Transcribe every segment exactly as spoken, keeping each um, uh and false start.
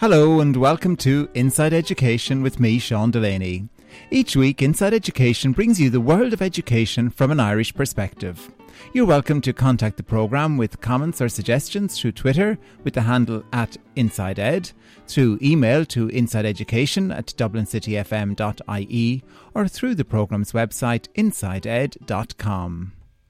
Hello and welcome to Inside Education with me, Sean Delaney. Each week, Inside Education brings you the world of education from an Irish perspective. You're welcome to contact the programme with comments or suggestions through Twitter with the handle at InsideEd, through email to insideeducation at dublin city f m dot i e, or through the programme's website inside ed dot com.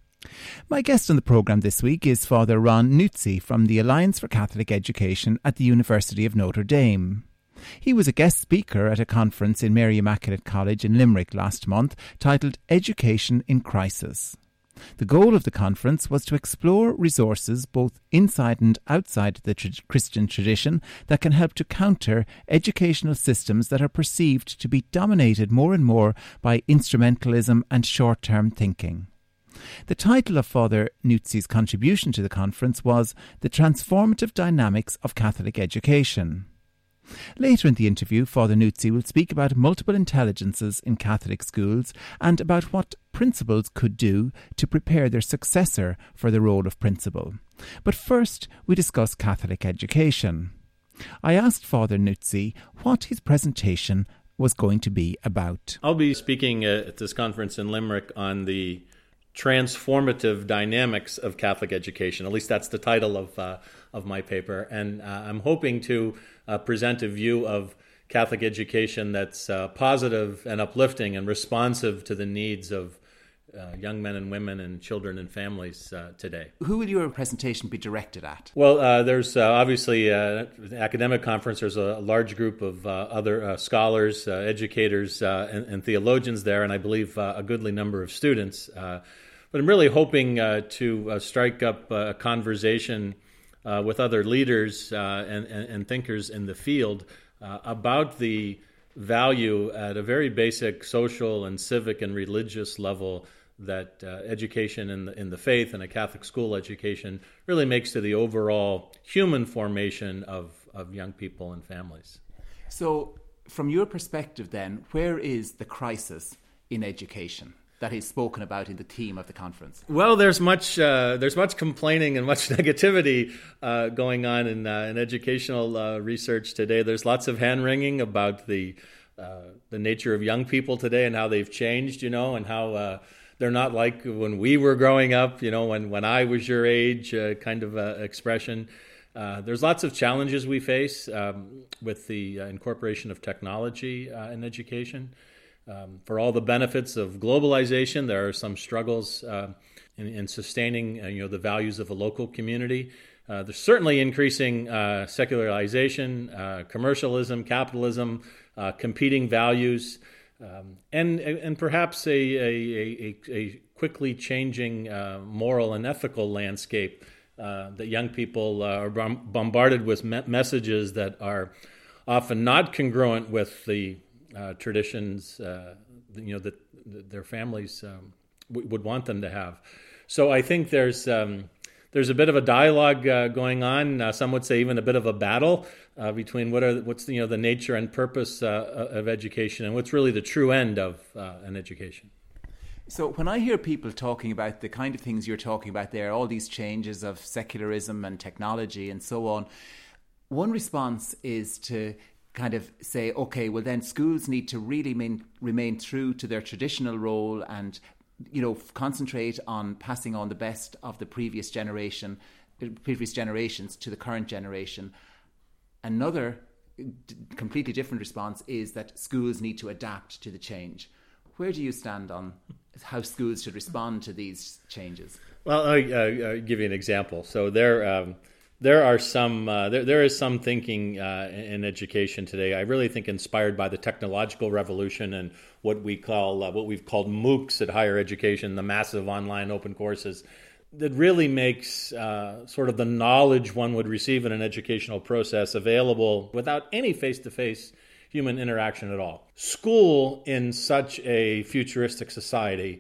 My guest on the programme this week is Father Ron Nuzzi from the Alliance for Catholic Education at the University of Notre Dame. He was a guest speaker at a conference in Mary Immaculate College in Limerick last month titled Education in Crisis. The goal of the conference was to explore resources both inside and outside the tr- Christian tradition that can help to counter educational systems that are perceived to be dominated more and more by instrumentalism and short-term thinking. The title of Father Nuzzi's contribution to the conference was The Transformative Dynamics of Catholic Education. Later in the interview, Father Nuzzi will speak about multiple intelligences in Catholic schools and about what principals could do to prepare their successor for the role of principal. But first, we discuss Catholic education. I asked Father Nuzzi what his presentation was going to be about. I'll be speaking at this conference in Limerick on the transformative dynamics of Catholic education. At least that's the title of uh, of my paper. And uh, I'm hoping to uh, present a view of Catholic education that's uh, positive and uplifting and responsive to the needs of uh, young men and women and children and families uh, today. Who will your presentation be directed at? Well, uh, there's uh, obviously uh, the academic conference. There's a large group of uh, other uh, scholars, uh, educators, uh, and, and theologians there, and I believe uh, a goodly number of students. Uh, But I'm really hoping uh, to uh, strike up a conversation uh, with other leaders uh, and, and, and thinkers in the field uh, about the value at a very basic social and civic and religious level that uh, education in the, in the faith and a Catholic school education really makes to the overall human formation of, of young people and families. So, from your perspective then, where is the crisis in education that is spoken about in the theme of the conference? Well, there's much uh, there's much complaining and much negativity uh, going on in, uh, in educational uh, research today. There's lots of hand-wringing about the uh, the nature of young people today and how they've changed, you know, and how uh, they're not like when we were growing up, you know, when, when I was your age, uh, kind of uh, expression. Uh, there's lots of challenges we face um, with the uh, incorporation of technology uh, in education. Um, for all the benefits of globalization, there are some struggles uh, in, in sustaining, uh, you know, the values of a local community. Uh, there's certainly increasing uh, secularization, uh, commercialism, capitalism, uh, competing values, um, and and perhaps a a, a, a quickly changing uh, moral and ethical landscape uh, that young people uh, are bombarded with me- messages that are often not congruent with the Uh, traditions, uh, you know, that, that their families um, w- would want them to have. So I think there's um, there's a bit of a dialogue uh, going on. Uh, some would say even a bit of a battle uh, between what are what's you know the nature and purpose uh, of education and what's really the true end of uh, an education. So when I hear people talking about the kind of things you're talking about there, all these changes of secularism and technology and so on, one response is to kind of say, okay, well then schools need to really main, remain true to their traditional role and, you know, concentrate on passing on the best of the previous generation, previous generations to the current generation. Another d- completely different response is that schools need to adapt to the change. Where do you stand on how schools should respond to these changes? Well, I'll, uh, I'll give you an example. So there, um, there are some, uh, there, there is some thinking uh, in education today. I really think inspired by the technological revolution and what we call, uh, what we've called MOOCs at higher education, the massive online open courses, that really makes uh, sort of the knowledge one would receive in an educational process available without any face-to-face human interaction at all. School in such a futuristic society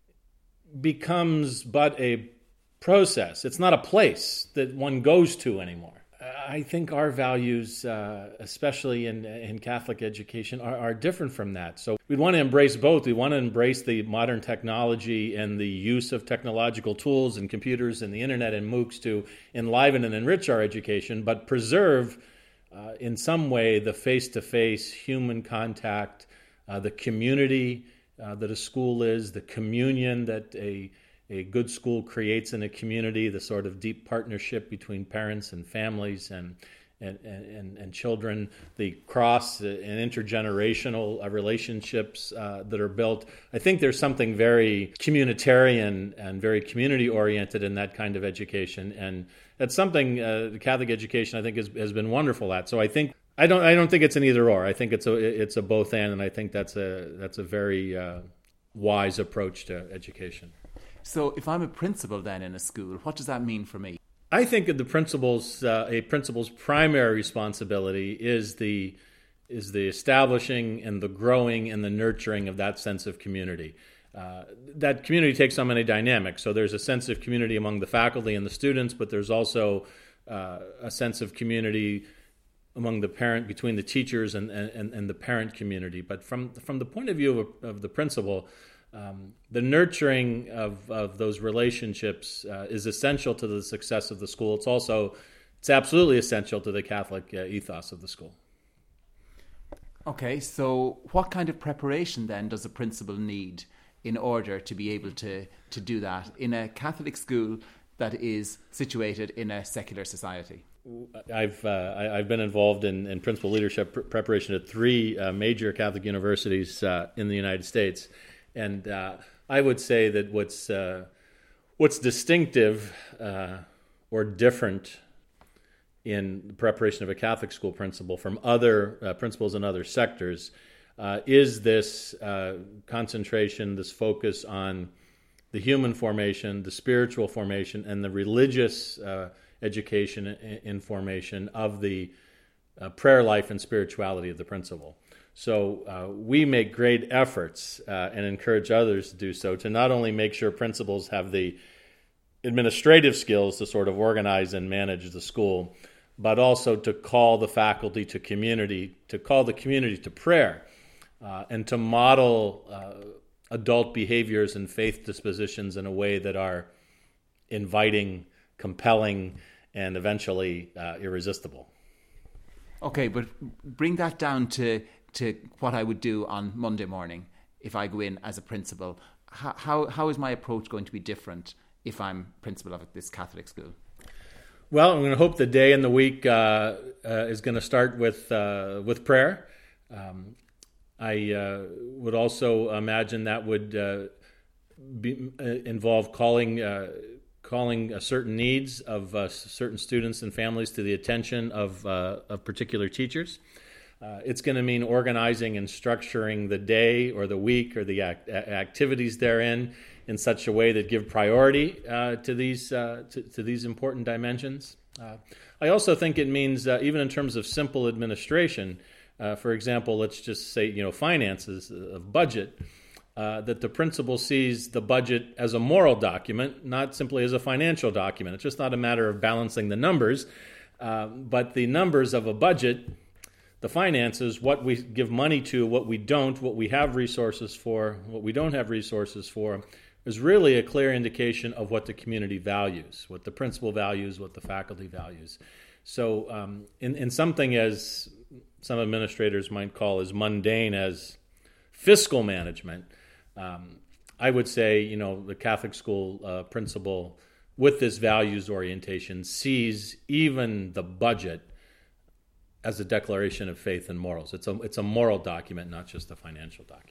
becomes but a process. It's not a place that one goes to anymore. I think our values, uh, especially in, in Catholic education, are, are different from that. So we want to embrace both. We want to embrace the modern technology and the use of technological tools and computers and the internet and MOOCs to enliven and enrich our education, but preserve uh, in some way, the face-to-face human contact, uh, the community uh, that a school is, the communion that a a good school creates in a community, the sort of deep partnership between parents and families and and and, and children, the cross and intergenerational uh, relationships uh, that are built. I think there's something very communitarian and very community-oriented in that kind of education, and that's something uh, the Catholic education, I think, has, has been wonderful at. So I think I don't I don't think it's an either-or. I think it's a it's a both and, and I think that's a that's a very uh, wise approach to education. So if I'm a principal then in a school, what does that mean for me? I think that the principal's uh, a principal's primary responsibility is the is the establishing and the growing and the nurturing of that sense of community. Uh, that community takes on many dynamics. So there's a sense of community among the faculty and the students, but there's also uh, a sense of community among the parent, between the teachers and, and, and the parent community. But from from the point of view of, of the principal, Um, the nurturing of, of those relationships uh, is essential to the success of the school. It's also, it's absolutely essential to the Catholic uh, ethos of the school. Okay, so what kind of preparation then does a principal need in order to be able to, to do that in a Catholic school that is situated in a secular society? I've uh, I, I've been involved in, in principal leadership pr- preparation at three uh, major Catholic universities uh, in the United States. And uh, I would say that what's uh, what's distinctive uh, or different in the preparation of a Catholic school principal from other uh, principals in other sectors uh, is this uh, concentration, this focus on the human formation, the spiritual formation, and the religious uh, education and formation of the uh, prayer life and spirituality of the principal. So uh, we make great efforts uh, and encourage others to do so, to not only make sure principals have the administrative skills to sort of organize and manage the school, but also to call the faculty to community, to call the community to prayer, uh, and to model uh, adult behaviors and faith dispositions in a way that are inviting, compelling, and eventually uh, irresistible. Okay, but bring that down to to what I would do on Monday morning if I go in as a principal. How, how, how is my approach going to be different if I'm principal of this Catholic school? Well, I'm going to hope the day and the week uh, uh, is going to start with uh, with prayer. Um, I uh, would also imagine that would uh, be, uh, involve calling uh, calling uh, certain needs of uh, certain students and families to the attention of uh, of particular teachers. Uh, it's going to mean organizing and structuring the day or the week or the act- activities therein in such a way that give priority uh, to these uh, to, to these important dimensions. Uh, I also think it means, uh, even in terms of simple administration, uh, for example, let's just say, you know, finances of budget, uh, that the principal sees the budget as a moral document, not simply as a financial document. It's just not a matter of balancing the numbers, uh, but the numbers of a budget, the finances, what we give money to, what we don't, what we have resources for, what we don't have resources for, is really a clear indication of what the community values, what the principal values, what the faculty values. So um, in, in something as some administrators might call as mundane as fiscal management, um, I would say, you know, the Catholic school uh, principal with this values orientation sees even the budget as a declaration of faith and morals. It's a it's a moral document, not just a financial document.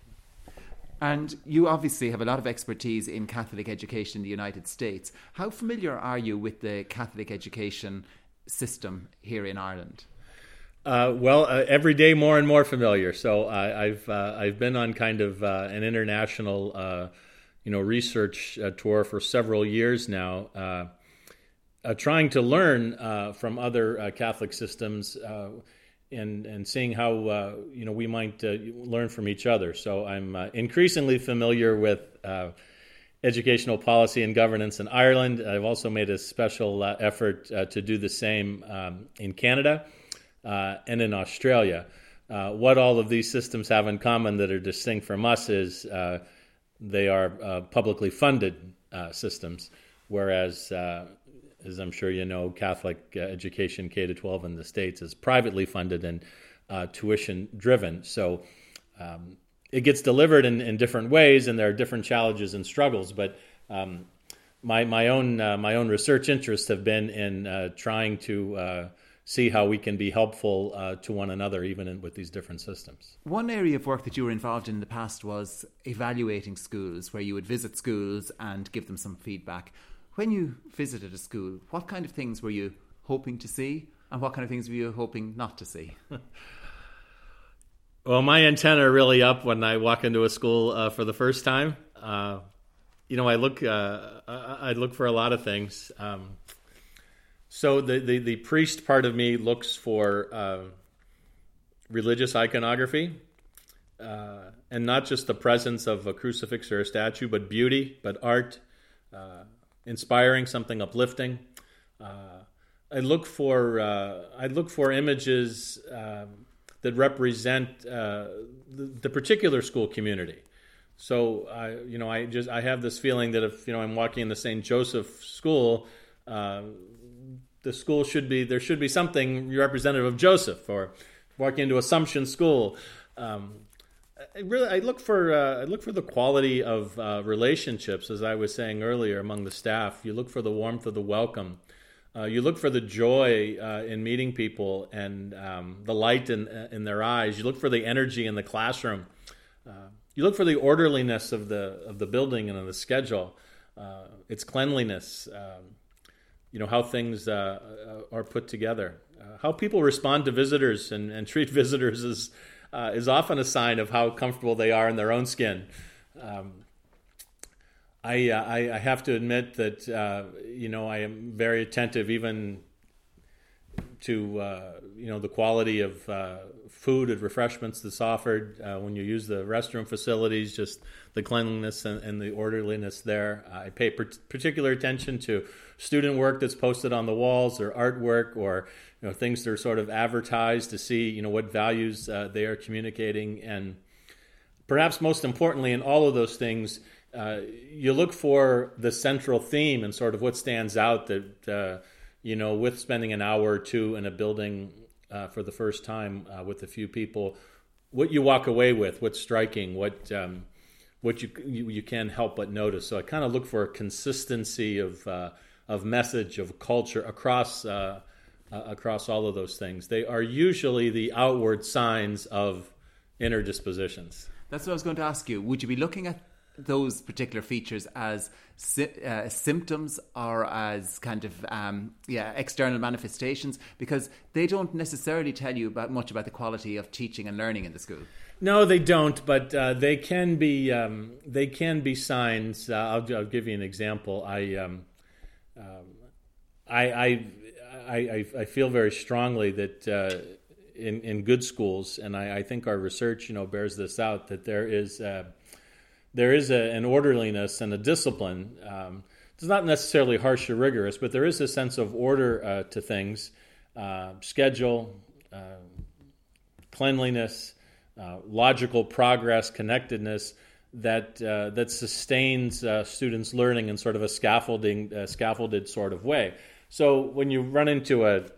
And you obviously have a lot of expertise in Catholic education in the United States. How familiar are you with the Catholic education system here in Ireland? Uh, well, uh, every day more and more familiar. So uh, I've uh, I've been on kind of uh, an international, uh, you know, research uh, tour for several years now, uh, uh, trying to learn uh, from other uh, Catholic systems. Uh, And, and seeing how uh, you know we might uh, learn from each other. So I'm uh, increasingly familiar with uh, educational policy and governance in Ireland. I've also made a special uh, effort uh, to do the same um, in Canada uh, and in Australia. Uh, what all of these systems have in common that are distinct from us is uh, they are uh, publicly funded uh, systems, whereas uh, as I'm sure you know, Catholic uh, education K to twelve in the States is privately funded and uh, tuition driven. So um, it gets delivered in, in different ways, and there are different challenges and struggles. But um, my my own uh, my own research interests have been in uh, trying to uh, see how we can be helpful uh, to one another, even in, with these different systems. One area of work that you were involved in in the past was evaluating schools, where you would visit schools and give them some feedback. When you visited a school, what kind of things were you hoping to see, and what kind of things were you hoping not to see? Well, my antenna are really up when I walk into a school uh, for the first time. Uh, you know, I look uh, I look for a lot of things. Um, so the, the, the priest part of me looks for uh, religious iconography, uh, and not just the presence of a crucifix or a statue, but beauty, but art, uh, inspiring, something uplifting. Uh, I look for uh, I look for images uh, that represent uh, the, the particular school community. So I, you know, I just I have this feeling that if you know I'm walking in the Saint Joseph School, uh, the school should be there should be something representative of Joseph. Or walking into Assumption School, um, I really I look for uh, I look for the quality of uh, relationships, as I was saying earlier, among the staff. You look for the warmth of the welcome. Uh, you look for the joy uh, in meeting people and um, the light in in their eyes. You look for the energy in the classroom. Uh, you look for the orderliness of the of the building and of the schedule, uh, its cleanliness. Um, you know how things uh, are put together, uh, how people respond to visitors and, and treat visitors is uh, is often a sign of how comfortable they are in their own skin. Um, I, uh, I I have to admit that uh, you know I am very attentive even to uh, you know the quality of uh, food and refreshments that's offered uh, when you use the restroom facilities, just the cleanliness and, and the orderliness there. I pay per- particular attention to student work that's posted on the walls, or artwork, or you know things that are sort of advertised to see you know what values uh, they are communicating, and perhaps most importantly in all of those things. Uh, you look for the central theme and sort of what stands out that, uh, you know, with spending an hour or two in a building uh, for the first time uh, with a few people, what you walk away with, what's striking, what um, what you, you you can't help but notice. So I kind of look for a consistency of uh, of message, of culture across uh, uh, across all of those things. They are usually the outward signs of inner dispositions. That's what I was going to ask you. Would you be looking at those particular features as uh, symptoms or as kind of um, yeah external manifestations, because they don't necessarily tell you about much about the quality of teaching and learning in the school? No, they don't, but uh, they can be um, they can be signs. Uh, I'll, I'll give you an example. I um, um, I, I I I feel very strongly that uh, in in good schools, and I, I think our research you know bears this out, that there is. Uh, There is a, an orderliness and a discipline. Um, it's not necessarily harsh or rigorous, but there is a sense of order uh, to things, uh, schedule, uh, cleanliness, uh, logical progress, connectedness that uh, that sustains uh, students' learning in sort of a scaffolding, uh, scaffolded sort of way. So when you run into a,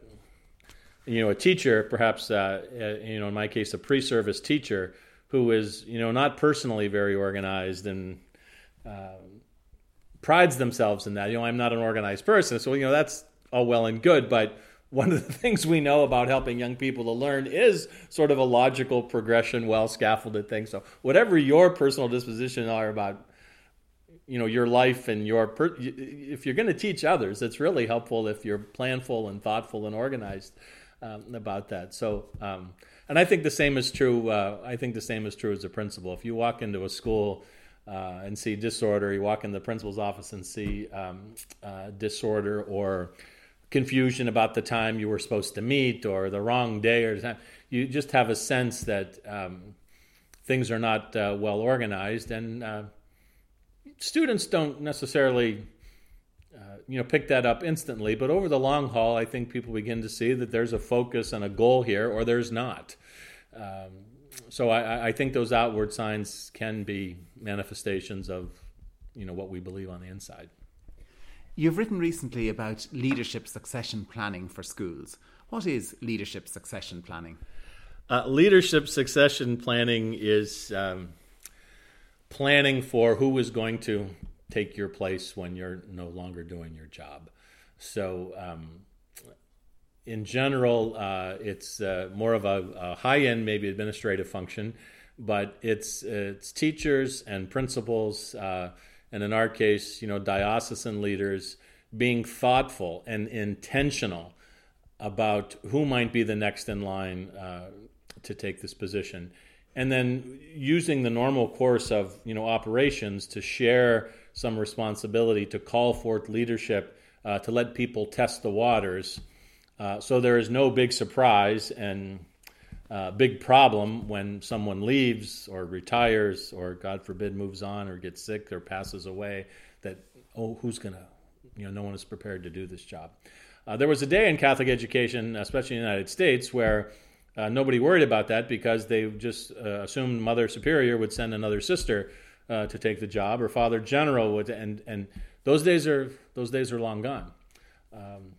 you know, a teacher, perhaps uh, you know, in my case, a pre-service teacher, who is, you know, not personally very organized and uh, prides themselves in that. You know, I'm not an organized person, so, you know, that's all well and good, but one of the things we know about helping young people to learn is sort of a logical progression, well-scaffolded thing. So whatever your personal disposition are about, you know, your life and your, per- if you're going to teach others, it's really helpful if you're planful and thoughtful and organized um, about that. So, um, and I think the same is true. Uh, I think the same is true as a principal. If you walk into a school uh, and see disorder, you walk in the principal's office and see um, uh, disorder or confusion about the time you were supposed to meet or the wrong day or time, you just have a sense that um, things are not uh, well organized, and uh, students don't necessarily uh, you know pick that up instantly, but over the long haul I think people begin to see that there's a focus and a goal here, or there's not. Um, so I, I think those outward signs can be manifestations of you know what we believe on the inside. You've written recently about leadership succession planning for schools. What is leadership succession planning? Uh, leadership succession planning is um, planning for who is going to take your place when you're no longer doing your job. So um, in general, uh, it's uh, more of a, a high-end, maybe administrative function, but it's it's teachers and principals, uh, and in our case, you know, diocesan leaders being thoughtful and intentional about who might be the next in line uh, to take this position, and then using the normal course of you know operations to share some responsibility to call forth leadership uh, to let people test the waters, uh, so there is no big surprise and uh, big problem when someone leaves or retires or God forbid moves on or gets sick or passes away. That oh, who's gonna you know no one is prepared to do this job. Uh, there was a day in Catholic education, especially in the United States, where uh, nobody worried about that because they just uh, assumed Mother Superior would send another sister uh, to take the job, or Father General would, and and those days are those days are long gone. Um,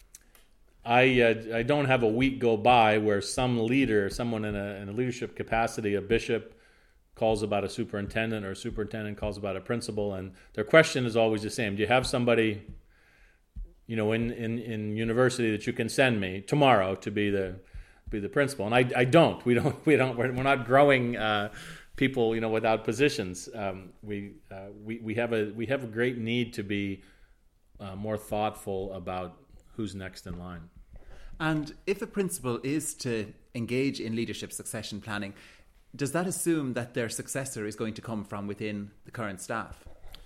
I uh, I don't have a week go by where some leader, someone in a, in a leadership capacity, a bishop, calls about a superintendent, or a superintendent calls about a principal, and their question is always the same: do you have somebody, you know, in, in, in university that you can send me tomorrow to be the be the principal? And I, I don't. We don't. We don't. We're, we're not growing uh, people, you know, without positions. Um, we uh, we we have a we have a great need to be uh, more thoughtful about who's next in line. And if a principal is to engage in leadership succession planning, does that assume that their successor is going to come from within the current staff?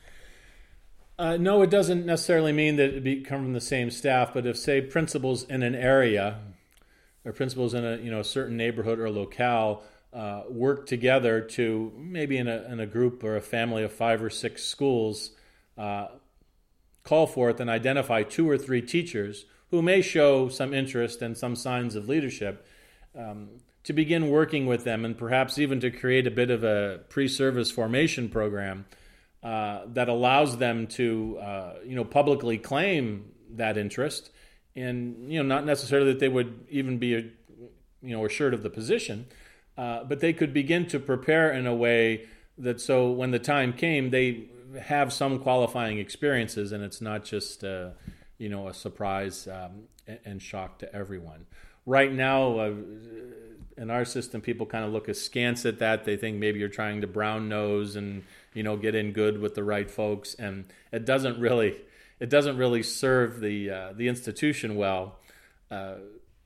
Uh, no, it doesn't necessarily mean that it be come from the same staff. But if, say, principals in an area or principals in a you know a certain neighborhood or locale uh, work together to maybe in a in a group or a family of five or six schools, uh, call forth and identify two or three teachers who may show some interest and some signs of leadership, um, to begin working with them, and perhaps even to create a bit of a pre-service formation program Uh, that allows them to, uh, you know, publicly claim that interest, and you know, not necessarily that they would even be, you know, assured of the position, uh, but they could begin to prepare in a way that so when the time came, they have some qualifying experiences, and it's not just, uh, you know, a surprise um, and shock to everyone. Right now, uh, in our system, people kind of look askance at that. They think maybe you're trying to brown nose and you know get in good with the right folks, and it doesn't really it doesn't really serve the uh, the institution well, uh,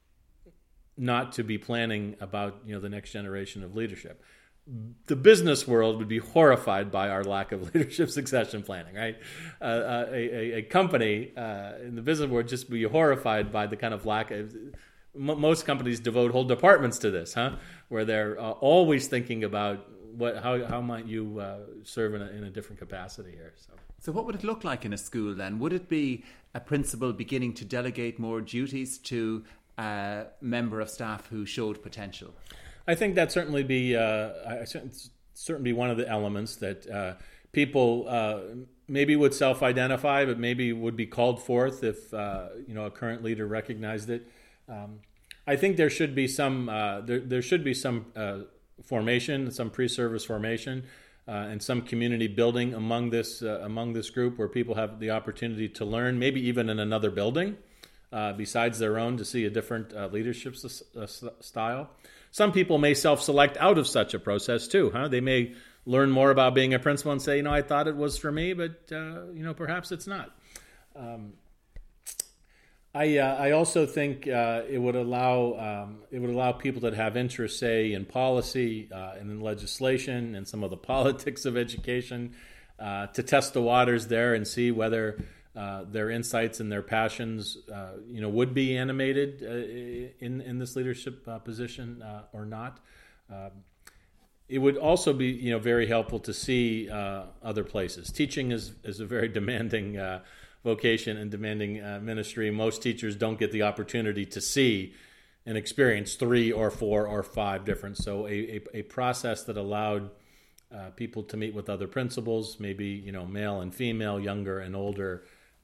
not to be planning about you know the next generation of leadership. The business world would be horrified by our lack of leadership succession planning, right? Uh, a, a company uh, in the business world just be horrified by the kind of lack of. Most companies devote whole departments to this, huh? Where they're uh, always thinking about what, how, how might you uh, serve in a, in a different capacity here. So. so what would it look like in a school then? Would it be a principal beginning to delegate more duties to a member of staff who showed potential? I think that certainly be uh, I certainly be one of the elements that uh, people uh, maybe would self-identify, but maybe would be called forth if uh, you know a current leader recognized it. Um, I think there should be some uh, there there should be some uh, formation, some pre-service formation, uh, and some community building among this uh, among this group where people have the opportunity to learn, maybe even in another building uh, besides their own, to see a different uh, leadership s- uh, style. Some people may self-select out of such a process too. Huh? They may learn more about being a principal and say, you know, I thought it was for me, but uh, you know, perhaps it's not. Um, I uh, I also think uh, it would allow um, it would allow people that have interest, say, in policy uh, and in legislation and some of the politics of education, uh, to test the waters there and see whether uh, their insights and their passions, uh, you know, would be animated uh, in in this leadership uh, position uh, or not. Um, it would also be, you know, very helpful to see uh, other places. Teaching is is a very demanding Uh, vocation and demanding uh, ministry. Most teachers don't get the opportunity to see and experience three or four or five different. So a, a, a process that allowed uh, people to meet with other principals, maybe you know male and female, younger and older,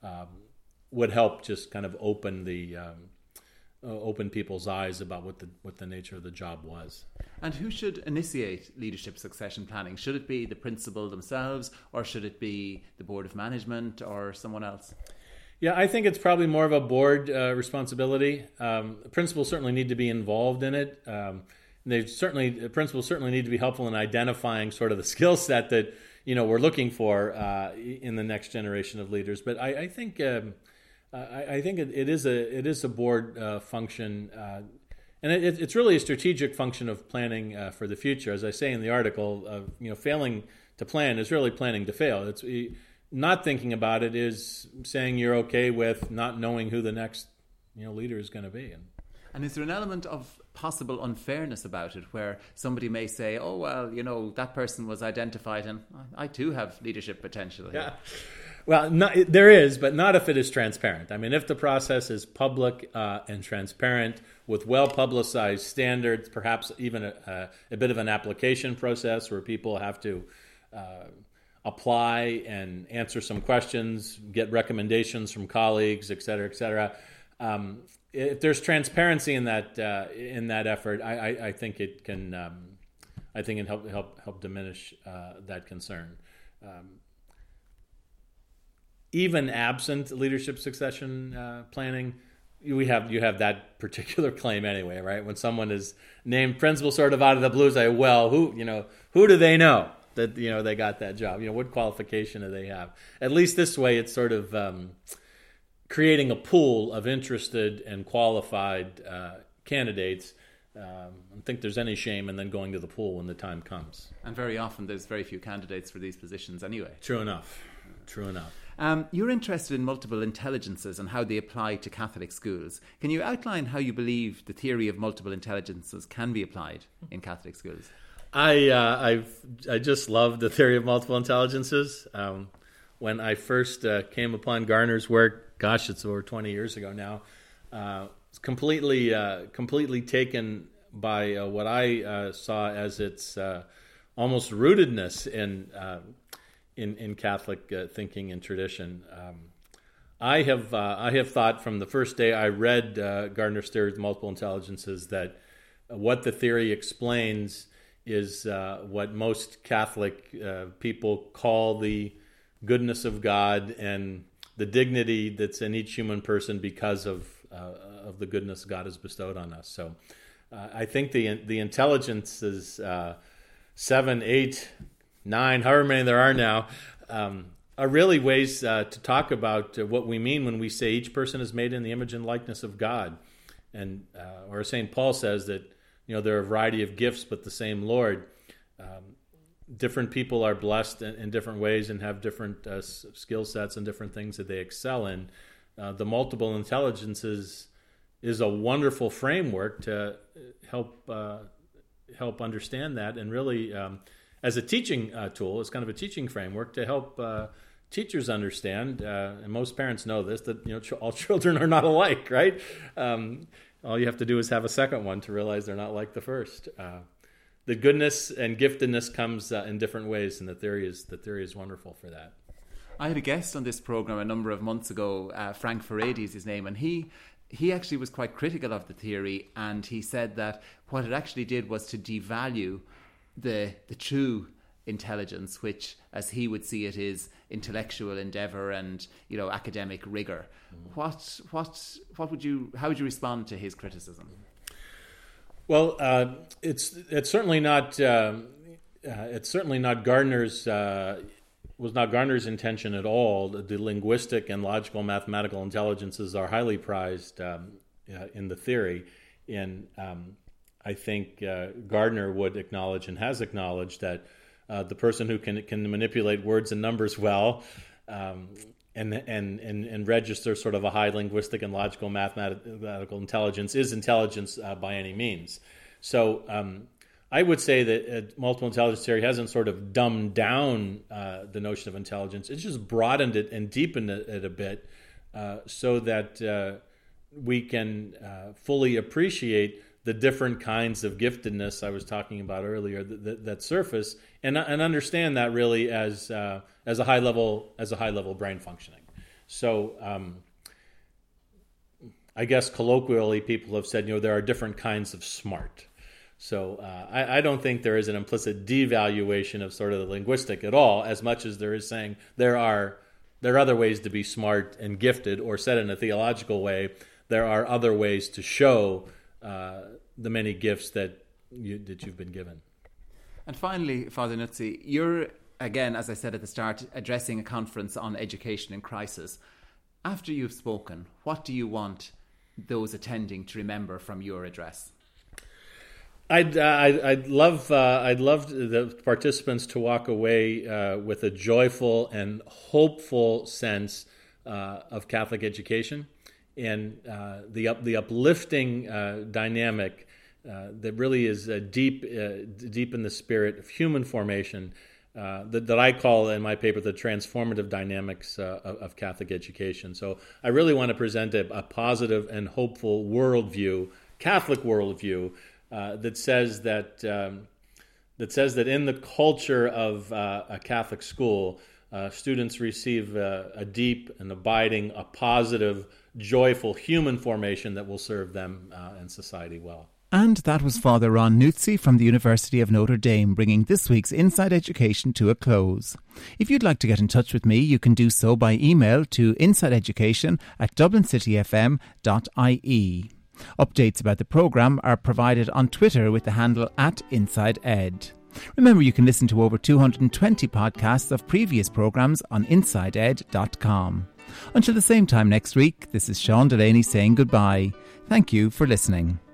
um, would help just kind of open the um, uh, open people's eyes about what the what the nature of the job was. And who should initiate leadership succession planning? Should it be the principal themselves, or should it be the board of management, or someone else? Yeah, I think it's probably more of a board uh, responsibility. Um, principals certainly need to be involved in it. Um, they certainly principals certainly need to be helpful in identifying sort of the skill set that you know we're looking for uh, in the next generation of leaders. But I, I think um, I, I think it, it is a it is a board uh, function, uh, and it, it's really a strategic function of planning uh, for the future. As I say in the article, uh, you know, failing to plan is really planning to fail. It's not thinking about it is saying you're okay with not knowing who the next you know leader is going to be. And, and is there an element of possible unfairness about it, where somebody may say, "Oh well, you know, that person was identified, and I, I too have leadership potential here." Yeah. Well, not, there is, but not if it is transparent. I mean, if the process is public uh, and transparent with well-publicized standards, perhaps even a, a, a bit of an application process where people have to uh, apply and answer some questions, get recommendations from colleagues, et cetera, et cetera. Um, if there's transparency in that uh, in that effort, I, I, I think it can um, I think it help help help diminish uh, that concern. Um, Even absent leadership succession uh, planning, we have you have that particular claim anyway, right? When someone is named principal, sort of out of the blue, say, "Well, who you know who do they know that you know they got that job? You know, what qualification do they have?" At least this way, it's sort of um, creating a pool of interested and qualified uh, candidates. Um, I don't think there's any shame in then going to the pool when the time comes. And very often, there's very few candidates for these positions anyway. True enough. True enough. Um, you're interested in multiple intelligences and how they apply to Catholic schools. Can you outline how you believe the theory of multiple intelligences can be applied in Catholic schools? I uh, I've I just love the theory of multiple intelligences. Um, when I first uh, came upon Garner's work, gosh, it's over twenty years ago now. Uh, it's completely uh, completely taken by uh, what I uh, saw as its uh, almost rootedness in. Uh, In, in Catholic uh, thinking and tradition. Um, I have uh, I have thought from the first day I read uh, Gardner's theory of multiple intelligences that what the theory explains is uh, what most Catholic uh, people call the goodness of God and the dignity that's in each human person because of uh, of the goodness God has bestowed on us. So uh, I think the the intelligence is uh, seven, eight. Nine, however many there are now, um, are really ways uh, to talk about uh, what we mean when we say each person is made in the image and likeness of God. And uh, or Saint Paul says that you know there are a variety of gifts, but the same Lord. Um, different people are blessed in, in different ways and have different uh, s- skill sets and different things that they excel in. Uh, the multiple intelligences is a wonderful framework to help uh, help understand that and really. Um, As a teaching uh, tool, it's kind of a teaching framework to help uh, teachers understand, uh, and most parents know this, that you know ch- all children are not alike, right? Um, all you have to do is have a second one to realize they're not like the first. Uh, the goodness and giftedness comes uh, in different ways, and the theory is the theory is wonderful for that. I had a guest on this program a number of months ago, uh, Frank Ferredi is his name, and he he actually was quite critical of the theory, and he said that what it actually did was to devalue the the true intelligence, which, as he would see it, is intellectual endeavour and you know academic rigour. Mm. What what what would you how would you respond to his criticism? Well, uh, it's it's certainly not uh, uh, it's certainly not Gardner's uh, was not Gardner's intention at all. The, the linguistic and logical mathematical intelligences are highly prized um, uh, in the theory. In um, I think uh, Gardner would acknowledge and has acknowledged that uh, the person who can can manipulate words and numbers well um, and, and and and register sort of a high linguistic and logical mathematical intelligence is intelligence uh, by any means. So um, I would say that uh, multiple intelligence theory hasn't sort of dumbed down uh, the notion of intelligence. It's just broadened it and deepened it, it a bit uh, so that uh, we can uh, fully appreciate the different kinds of giftedness I was talking about earlier that, that, that surface, and and understand that really as uh, as a high level as a high level brain functioning. So um, I guess colloquially people have said, you know, there are different kinds of smart. So uh, I, I don't think there is an implicit devaluation of sort of the linguistic at all, as much as there is saying there are there are other ways to be smart and gifted, or said in a theological way, there are other ways to show uh, the many gifts that you, that you've been given. And finally, Father Nuzzi, you're, again, as I said at the start, addressing a conference on education in crisis. After you've spoken, what do you want those attending to remember from your address? I'd, uh, I'd, I'd love uh, I'd love the participants to walk away uh, with a joyful and hopeful sense uh, of Catholic education, and uh, the up, the uplifting uh, dynamic uh, that really is uh, deep uh, deep in the spirit of human formation uh, that, that I call in my paper the transformative dynamics uh, of, of Catholic education. So I really want to present a, a positive and hopeful worldview, Catholic worldview. Uh, that says that um, that says that in the culture of uh, a Catholic school, uh, students receive uh, a deep and abiding, a positive, joyful human formation that will serve them uh, and society well. And that was Father Ron Nuzzi from the University of Notre Dame, bringing this week's Inside Education to a close. If you'd like to get in touch with me, you can do so by email to insideeducation at dublin city f m dot i e. Updates about the programme are provided on Twitter with the handle at InsideEd. Remember, you can listen to over two hundred twenty podcasts of previous programmes on inside ed dot com. Until the same time next week, this is Sean Delaney saying goodbye. Thank you for listening.